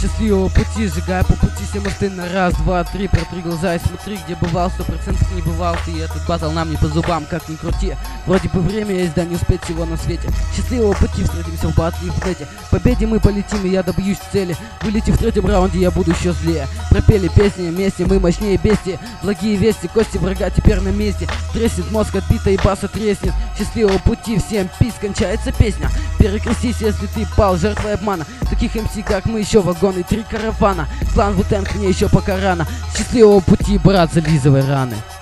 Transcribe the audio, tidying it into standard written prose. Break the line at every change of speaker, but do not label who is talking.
Счастливого пути, сжигай по пути все мосты на раз, два, три. Протри глаза и смотри, где бывал, 100% не бывал ты. И этот батл нам не по зубам, как ни крути. Вроде бы время есть, да не успеть всего на свете. Счастливого пути, встретимся в батле и в нете. Победе мы полетим, и я добьюсь цели. Вылетев в третьем раунде, я буду еще злее. Пропели песни вместе, мы мощнее бести. Благие вести, кости врага теперь на месте. Треснет мозг отбито и баса треснет. Счастливого пути всем, пись, кончается песня. Перекрестись, если ты пал жертвой обмана. Таких МС, как мы, еще вагоны, 3 каравана. Клан Вутенг мне еще пока рано. Счастливого пути, брат, зализывай раны.